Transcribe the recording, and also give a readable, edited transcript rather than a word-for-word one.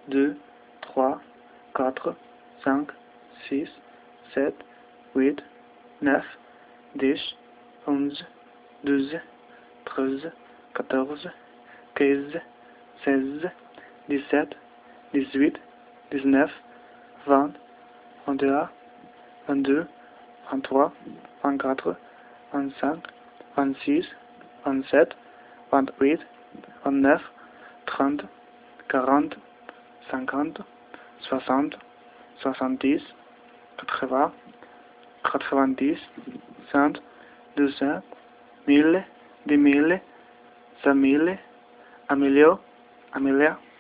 2, 3, 4, 5, 6, 7, 8, 9, 10, 11, 12, 13, 14, 15, 16, 17, 18, 19, 20, 21, 22, 23, 24, 25, 26, 27, 28, 29, 30, 40, 50, 60, 70, 80, 90, 100, 200, 1000, 10 000, 100 000, 1 million, 1 milliard.